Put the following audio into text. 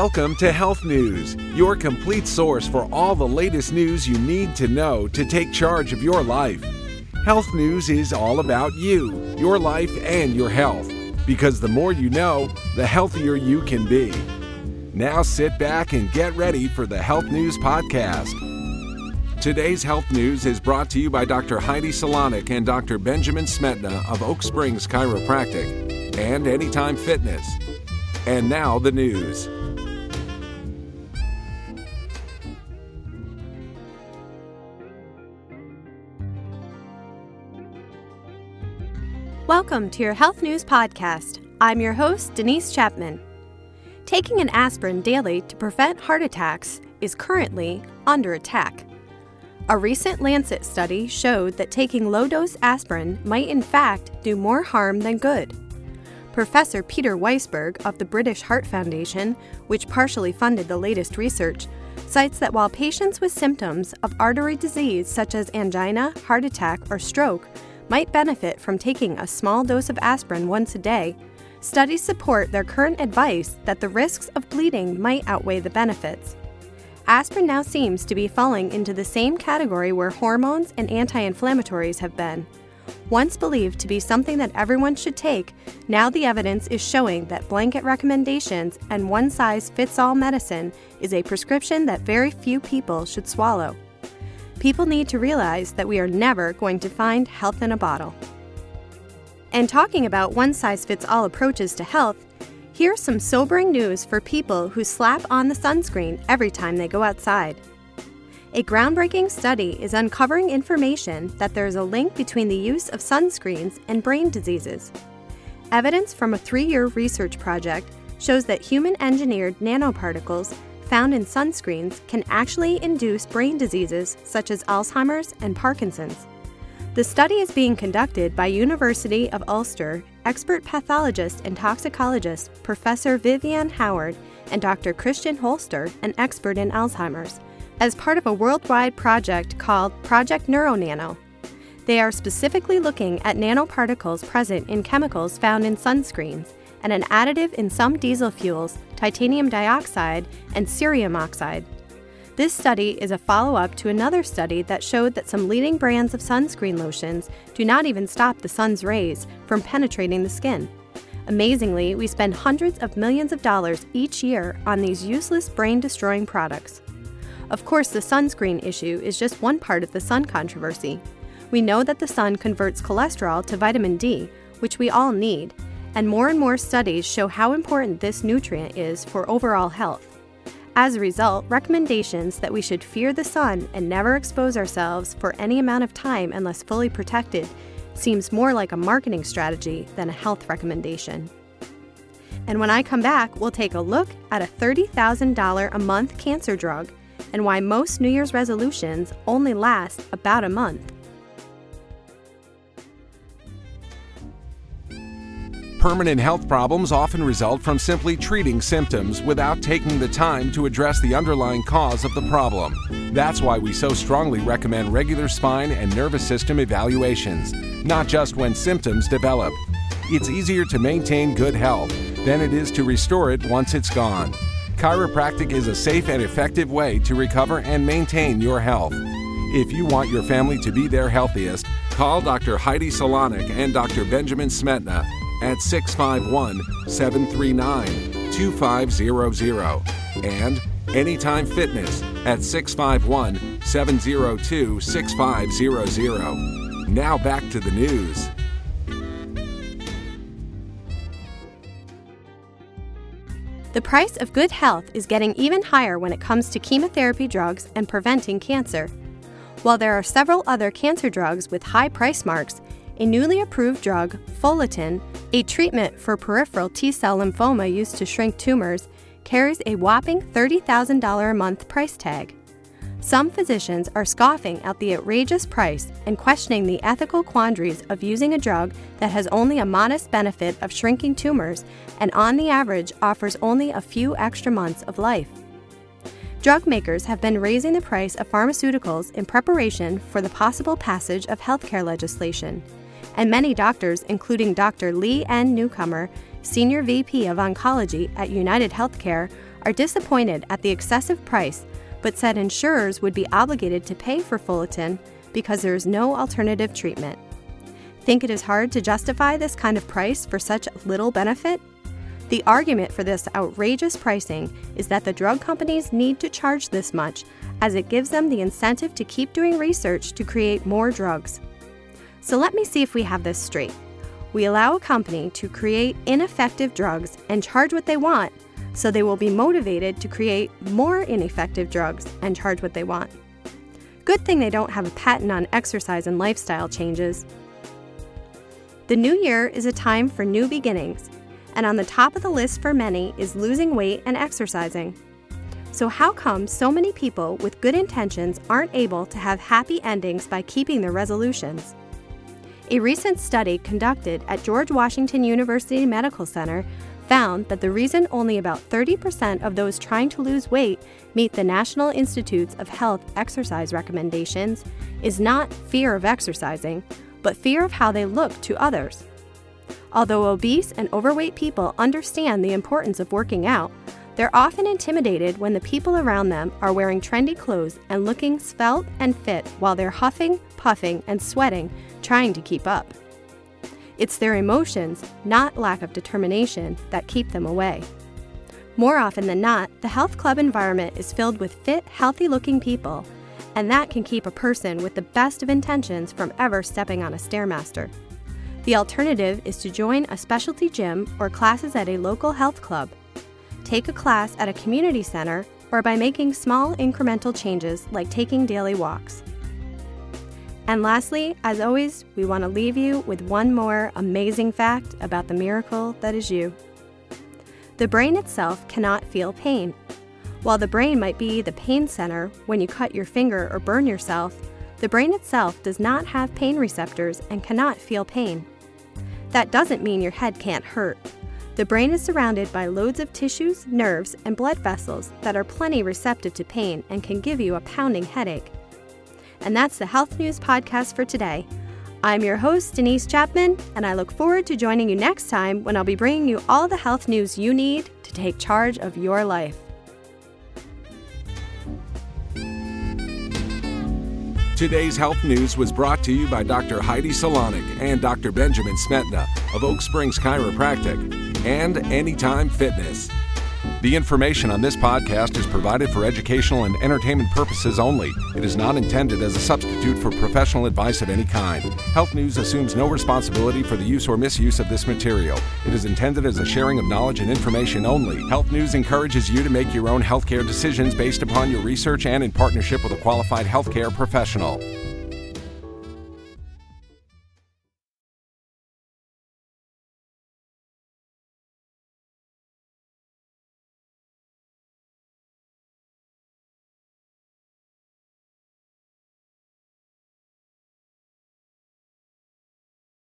Welcome to Health News, your complete source for all the latest news you need to know to take charge of your life. Health News is all about you, your life, and your health, because the more you know, the healthier you can be. Now sit back and get ready for the Health News Podcast. Today's Health News is brought to you by Dr. Heidi Solanek and Dr. Benjamin Smetna of Oak Springs Chiropractic and Anytime Fitness. And now the news. Welcome to your Health News Podcast. I'm your host, Denise Chapman. Taking an aspirin daily to prevent heart attacks is currently under attack. A recent Lancet study showed that taking low-dose aspirin might in fact do more harm than good. Professor Peter Weisberg of the British Heart Foundation, which partially funded the latest research, cites that while patients with symptoms of artery disease such as angina, heart attack, or stroke might benefit from taking a small dose of aspirin once a day, studies support their current advice that the risks of bleeding might outweigh the benefits. Aspirin now seems to be falling into the same category where hormones and anti-inflammatories have been. Once believed to be something that everyone should take, now the evidence is showing that blanket recommendations and one-size-fits-all medicine is a prescription that very few people should swallow. People need to realize that we are never going to find health in a bottle. And talking about one-size-fits-all approaches to health, here's some sobering news for people who slap on the sunscreen every time they go outside. A groundbreaking study is uncovering information that there is a link between the use of sunscreens and brain diseases. Evidence from a 3-year research project shows that human-engineered nanoparticles found in sunscreens can actually induce brain diseases such as Alzheimer's and Parkinson's. The study is being conducted by University of Ulster expert pathologist and toxicologist Professor Viviane Howard and Dr. Christian Holster, an expert in Alzheimer's, as part of a worldwide project called Project NeuroNano. They are specifically looking at nanoparticles present in chemicals found in sunscreens and an additive in some diesel fuels, titanium dioxide and cerium oxide. This study is a follow-up to another study that showed that some leading brands of sunscreen lotions do not even stop the sun's rays from penetrating the skin. Amazingly, we spend hundreds of millions of dollars each year on these useless brain-destroying products. Of course, the sunscreen issue is just one part of the sun controversy. We know that the sun converts cholesterol to vitamin D, which we all need, and more studies show how important this nutrient is for overall health. As a result, recommendations that we should fear the sun and never expose ourselves for any amount of time unless fully protected seems more like a marketing strategy than a health recommendation. And when I come back, we'll take a look at a $30,000 a month cancer drug and why most New Year's resolutions only last about a month. Permanent health problems often result from simply treating symptoms without taking the time to address the underlying cause of the problem. That's why we so strongly recommend regular spine and nervous system evaluations, not just when symptoms develop. It's easier to maintain good health than it is to restore it once it's gone. Chiropractic is a safe and effective way to recover and maintain your health. If you want your family to be their healthiest, call Dr. Heidi Solanek and Dr. Benjamin Smetna at 651-739-2500 and Anytime Fitness at 651-702-6500. Now back to the news. The price of good health is getting even higher when it comes to chemotherapy drugs and preventing cancer. While there are several other cancer drugs with high price marks, a newly approved drug, Follitin, a treatment for peripheral T-cell lymphoma used to shrink tumors, carries a whopping $30,000 a month price tag. Some physicians are scoffing at the outrageous price and questioning the ethical quandaries of using a drug that has only a modest benefit of shrinking tumors and on the average offers only a few extra months of life. Drug makers have been raising the price of pharmaceuticals in preparation for the possible passage of healthcare legislation. And many doctors, including Dr. Lee N. Newcomer, Senior VP of Oncology at United Healthcare, are disappointed at the excessive price, but said insurers would be obligated to pay for Fullerton because there is no alternative treatment. Think it is hard to justify this kind of price for such little benefit? The argument for this outrageous pricing is that the drug companies need to charge this much, as it gives them the incentive to keep doing research to create more drugs. So let me see if we have this straight. We allow a company to create ineffective drugs and charge what they want, so they will be motivated to create more ineffective drugs and charge what they want. Good thing they don't have a patent on exercise and lifestyle changes. The new year is a time for new beginnings, and on the top of the list for many is losing weight and exercising. So how come so many people with good intentions aren't able to have happy endings by keeping their resolutions? A recent study conducted at George Washington University Medical Center found that the reason only about 30% of those trying to lose weight meet the National Institutes of Health exercise recommendations is not fear of exercising, but fear of how they look to others. Although obese and overweight people understand the importance of working out, they're often intimidated when the people around them are wearing trendy clothes and looking svelte and fit while they're huffing, puffing, and sweating, trying to keep up. It's their emotions, not lack of determination, that keep them away. More often than not, the health club environment is filled with fit, healthy-looking people, and that can keep a person with the best of intentions from ever stepping on a Stairmaster. The alternative is to join a specialty gym or classes at a local health club. Take a class at a community center or by making small incremental changes like taking daily walks. And lastly, as always, we want to leave you with one more amazing fact about the miracle that is you. The brain itself cannot feel pain. While the brain might be the pain center when you cut your finger or burn yourself, the brain itself does not have pain receptors and cannot feel pain. That doesn't mean your head can't hurt. The brain is surrounded by loads of tissues, nerves, and blood vessels that are plenty receptive to pain and can give you a pounding headache. And that's the Health News Podcast for today. I'm your host, Denise Chapman, and I look forward to joining you next time when I'll be bringing you all the health news you need to take charge of your life. Today's health news was brought to you by Dr. Heidi Salonik and Dr. Benjamin Smetna of Oak Springs Chiropractic and Anytime Fitness. The information on this podcast is provided for educational and entertainment purposes only. It is not intended as a substitute for professional advice of any kind. Health News assumes no responsibility for the use or misuse of this material. It is intended as a sharing of knowledge and information only. Health News encourages you to make your own healthcare decisions based upon your research and in partnership with a qualified healthcare professional.